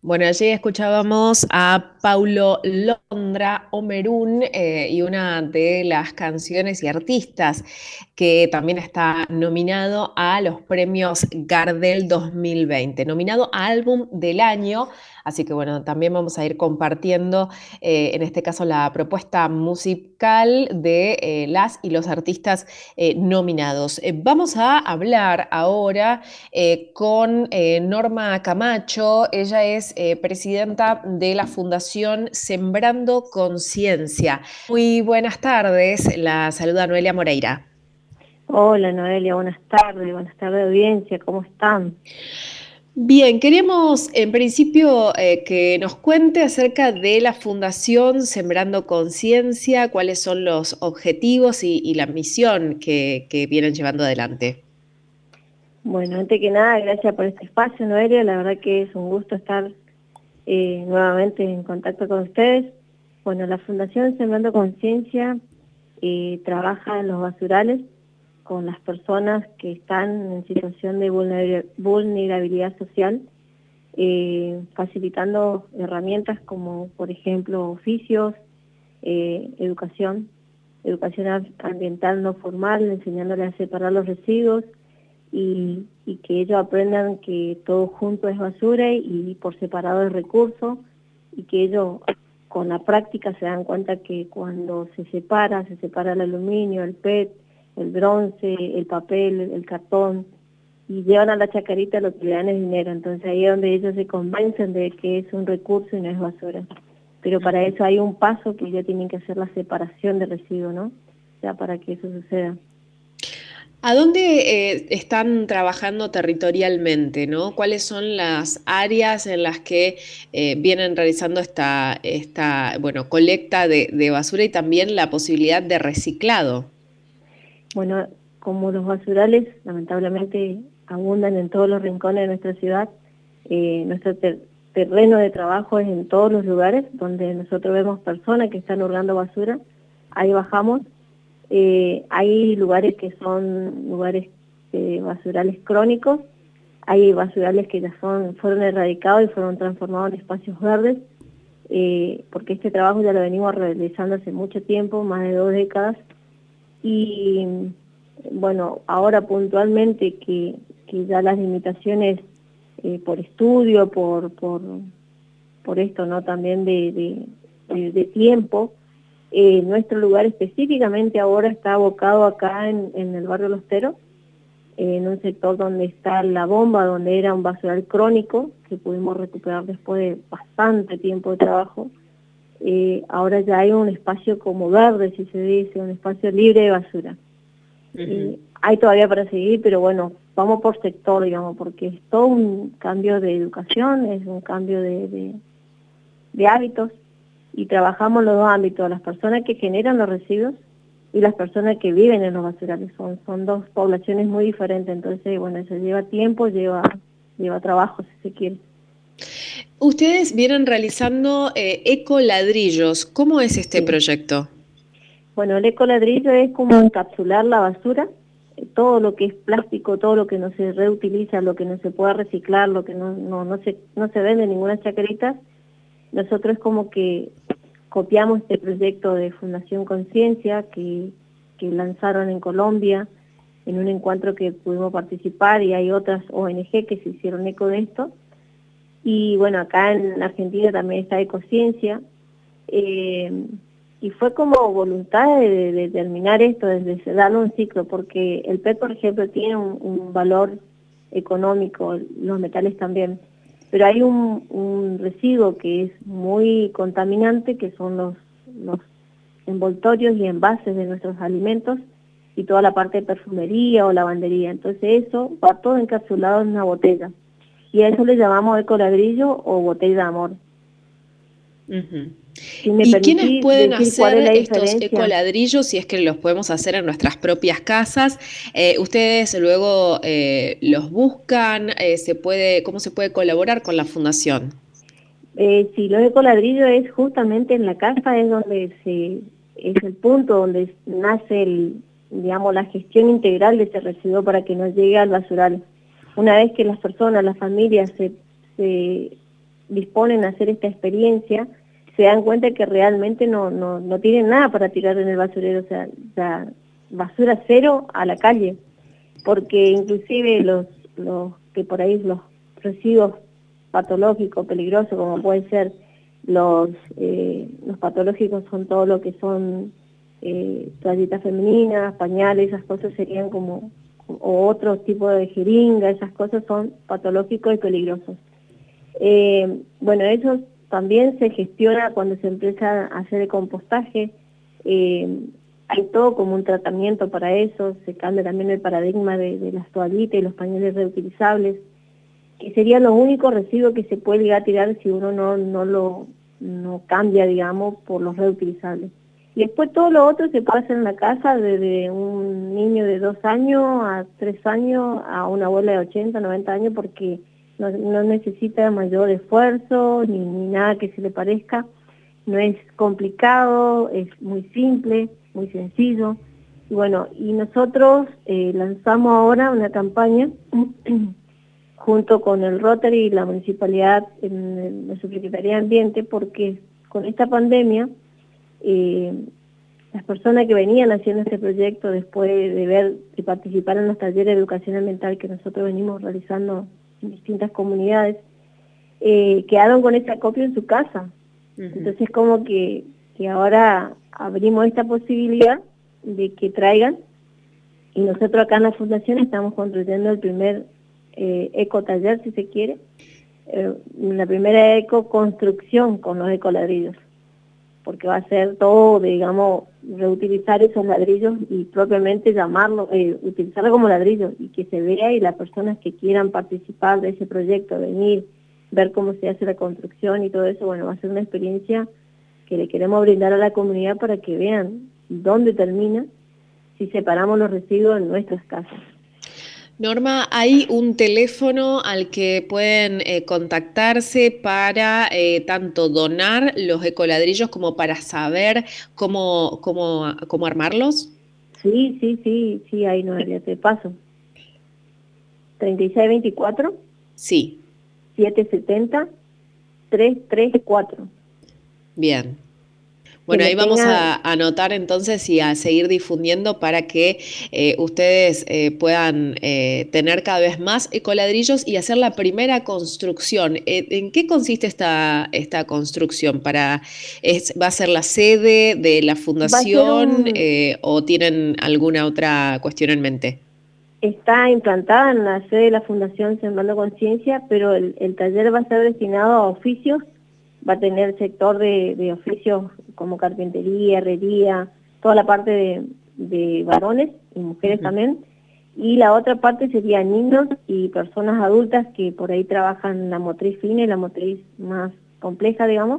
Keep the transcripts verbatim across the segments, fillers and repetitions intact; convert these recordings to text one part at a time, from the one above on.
Bueno, allí escuchábamos a Paulo Londra Omerún eh, y una de las canciones y artistas que también está nominado a los premios Gardel dos mil veinte, nominado a Álbum del Año. Así que bueno, también vamos a ir compartiendo, eh, en este caso, la propuesta musical de eh, las y los artistas eh, nominados. Eh, vamos a hablar ahora eh, con eh, Norma Camacho. Ella es eh, presidenta de la Fundación Sembrando Conciencia. Muy buenas tardes, la saluda Noelia Moreira. Hola Noelia, buenas tardes, buenas tardes audiencia, ¿cómo están? Bien, queríamos en principio eh, que nos cuente acerca de la Fundación Sembrando Conciencia, cuáles son los objetivos y, y la misión que, que vienen llevando adelante. Bueno, antes que nada, gracias por este espacio Noelia, la verdad que es un gusto estar eh, nuevamente en contacto con ustedes. Bueno, la Fundación Sembrando Conciencia eh, trabaja en los basurales con las personas que están en situación de vulner- vulnerabilidad social, eh, facilitando herramientas como, por ejemplo, oficios, eh, educación, educación am- ambiental no formal, enseñándoles a separar los residuos y, y que ellos aprendan que todo junto es basura y por separado es recurso, y que ellos con la práctica se dan cuenta que cuando se separa, se separa el aluminio, el P E T, el bronce, el papel, el cartón, y llevan a la chacarita lo que le dan es dinero. Entonces ahí es donde ellos se convencen de que es un recurso y no es basura. Pero para eso hay un paso que ya tienen que hacer la separación de residuos, ¿no? O sea, para que eso suceda. ¿A dónde eh, están trabajando territorialmente, ¿no? ¿Cuáles son las áreas en las que eh, vienen realizando esta, esta bueno, colecta de, de basura y también la posibilidad de reciclado? Bueno, como los basurales lamentablemente abundan en todos los rincones de nuestra ciudad, eh, nuestro ter- terreno de trabajo es en todos los lugares donde nosotros vemos personas que están hurgando basura, ahí bajamos. Eh, hay lugares que son lugares eh, basurales crónicos, hay basurales que ya son, fueron erradicados y fueron transformados en espacios verdes, eh, porque este trabajo ya lo venimos realizando hace mucho tiempo, más de dos décadas, y bueno, ahora puntualmente que, que ya las limitaciones eh, por estudio, por, por, por esto, ¿no? También de, de, de, de tiempo, eh, nuestro lugar específicamente ahora está abocado acá en, en el barrio Los Teros, eh, en un sector donde está la bomba, donde era un basural crónico, que pudimos recuperar después de bastante tiempo de trabajo. Eh, ahora ya hay un espacio como verde, si se dice, un espacio libre de basura. Ujú. Eh, hay todavía para seguir, pero bueno, vamos por sector, digamos, porque es todo un cambio de educación, es un cambio de, de, de hábitos, y trabajamos los dos ámbitos, las personas que generan los residuos y las personas que viven en los basurales. Son, son dos poblaciones muy diferentes, entonces, bueno, eso lleva tiempo, lleva, lleva trabajo, si se quiere. Ustedes vienen realizando eh, ecoladrillos. ¿Cómo es este Sí. proyecto? Bueno, el ecoladrillo es como encapsular la basura, eh, todo lo que es plástico, todo lo que no se reutiliza, lo que no se pueda reciclar, lo que no, no, no se, no se vende en ninguna chacarita. Nosotros como que copiamos este proyecto de Fundación Conciencia que, que lanzaron en Colombia en un encuentro que pudimos participar, y hay otras O N G que se hicieron eco de esto. Y bueno, acá en Argentina también está Ecociencia. Eh, y fue como voluntad de, de, de terminar esto, desde de darle un ciclo, porque el P E T, por ejemplo, tiene un, un valor económico, los metales también, pero hay un, un residuo que es muy contaminante, que son los, los envoltorios y envases de nuestros alimentos y toda la parte de perfumería o lavandería. Entonces eso va todo encapsulado en una botella, y a eso le llamamos ecoladrillo o botella de amor. Ujú. Si me ¿Y quiénes permitís pueden decir cuál es hacer la estos diferencia. ecoladrillos si es que los podemos hacer en nuestras propias casas? Eh, ¿ustedes luego eh, los buscan? Eh, ¿se puede, cómo se puede colaborar con la fundación? Eh, si los ecoladrillos es justamente en la casa, es donde se, es el punto donde nace el, digamos, la gestión integral de ese residuo para que no llegue al basural. Una vez que las personas, las familias se, se disponen a hacer esta experiencia se dan cuenta que realmente no, no, no tienen nada para tirar en el basurero, o sea, la basura cero a la calle, porque inclusive los, los que por ahí los residuos patológicos, peligrosos, como pueden ser los, eh, los patológicos son todo lo que son eh, toallitas femeninas, pañales, esas cosas serían como, o otro tipo de jeringa, esas cosas son patológicos y peligrosos. Eh, bueno, eso también se gestiona cuando se empieza a hacer el compostaje, eh, hay todo como un tratamiento para eso, se cambia también el paradigma de, de las toallitas y los pañales reutilizables, que serían los únicos residuos que se puede llegar a tirar si uno no, no lo no cambia, digamos, por los reutilizables. Y después todo lo otro se puede hacer en la casa, desde un niño de dos años a tres años, a una abuela de ochenta, noventa años, porque no, no necesita mayor esfuerzo, ni, ni nada que se le parezca, no es complicado, es muy simple, muy sencillo. Y bueno, y nosotros eh, lanzamos ahora una campaña junto con el Rotary y la Municipalidad en la Subsecretaría de Ambiente, porque con esta pandemia, eh, las personas que venían haciendo este proyecto después de ver, de participar en los talleres de educación ambiental que nosotros venimos realizando en distintas comunidades, eh, quedaron con ese acopio en su casa. Uh-huh. Entonces como que, que ahora abrimos esta posibilidad de que traigan, y nosotros acá en la Fundación estamos construyendo el primer eh, ecotaller, si se quiere, eh, la primera ecoconstrucción con los ecoladrillos, porque va a ser todo, digamos, reutilizar esos ladrillos y propiamente llamarlo, eh, utilizarlo como ladrillo, y que se vea, y las personas que quieran participar de ese proyecto, venir, ver cómo se hace la construcción y todo eso, bueno, va a ser una experiencia que le queremos brindar a la comunidad para que vean dónde termina si separamos los residuos en nuestras casas. Norma, ¿hay un teléfono al que pueden eh, contactarse para eh, tanto donar los ecoladrillos como para saber cómo, cómo, cómo armarlos? Sí, sí, sí, sí, ahí Noelia, te paso. treinta y seis veinticuatro. Sí. setecientos setenta, trescientos treinta y cuatro. Bien. Bueno, ahí vamos a anotar entonces y a seguir difundiendo para que eh, ustedes eh, puedan eh, tener cada vez más ecoladrillos y hacer la primera construcción. Eh, ¿En qué consiste esta, esta construcción? Para, es, ¿Va a ser la sede de la fundación un... eh, o tienen alguna otra cuestión en mente? Está implantada en la sede de la Fundación Sembrando Conciencia, pero el, el taller va a ser destinado a oficios, va a tener sector de, de oficios como carpintería, herrería, toda la parte de, de varones y mujeres uh-huh. también, y la otra parte sería niños y personas adultas que por ahí trabajan la motriz fina y la motriz más compleja, digamos,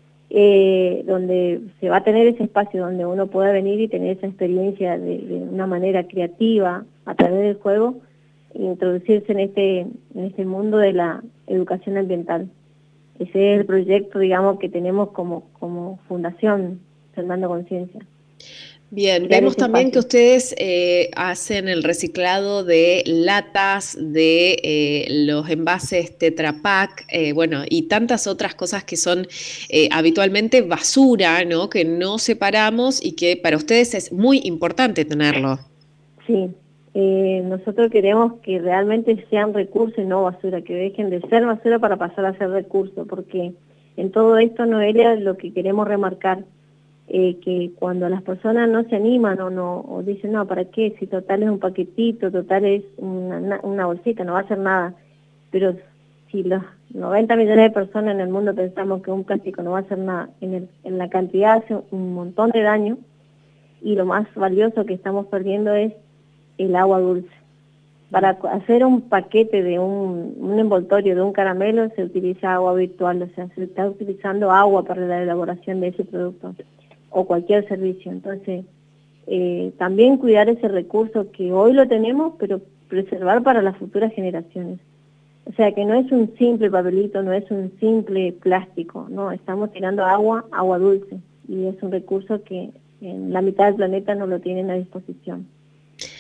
eh, donde se va a tener ese espacio donde uno pueda venir y tener esa experiencia de, de una manera creativa, a través del juego, introducirse en este, en este mundo de la educación ambiental. Ese es el proyecto, digamos, que tenemos como, como Fundación Sembrando Conciencia. Bien, vemos también que ustedes eh, hacen el reciclado de latas, de eh, los envases Tetra Pak, eh, bueno, y tantas otras cosas que son eh, habitualmente basura, ¿no? Que no separamos y que para ustedes es muy importante tenerlo. Sí. Eh, nosotros queremos que realmente sean recursos y no basura, que dejen de ser basura para pasar a ser recursos, porque en todo esto, Noelia, lo que queremos remarcar, eh, que cuando las personas no se animan o no o dicen, no, ¿para qué? Si total es un paquetito, total es una, una bolsita, no va a hacer nada, pero si los noventa millones de personas en el mundo pensamos que un plástico no va a hacer nada, en, el, en la cantidad hace un montón de daño, y lo más valioso que estamos perdiendo es el agua dulce. Para hacer un paquete de un, un envoltorio de un caramelo se utiliza agua virtual, o sea, se está utilizando agua para la elaboración de ese producto o cualquier servicio. Entonces, eh, también cuidar ese recurso que hoy lo tenemos, pero preservar para las futuras generaciones. O sea, que no es un simple papelito, no es un simple plástico, no, estamos tirando agua, agua dulce, y es un recurso que en la mitad del planeta no lo tienen a disposición.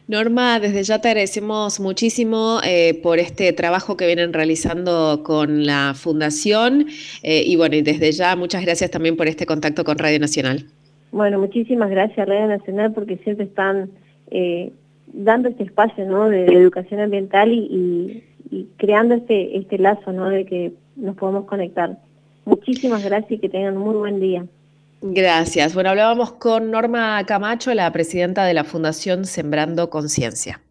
Norma, desde ya te agradecemos muchísimo eh, por este trabajo que vienen realizando con la Fundación eh, y bueno, y desde ya muchas gracias también por este contacto con Radio Nacional. Bueno, muchísimas gracias Radio Nacional porque siempre están eh, dando este espacio, ¿no?, de, de educación ambiental y, y, y creando este, este lazo, ¿no?, de que nos podamos conectar. Muchísimas gracias y que tengan un muy buen día. Gracias. Bueno, hablábamos con Norma Camacho, la presidenta de la Fundación Sembrando Conciencia.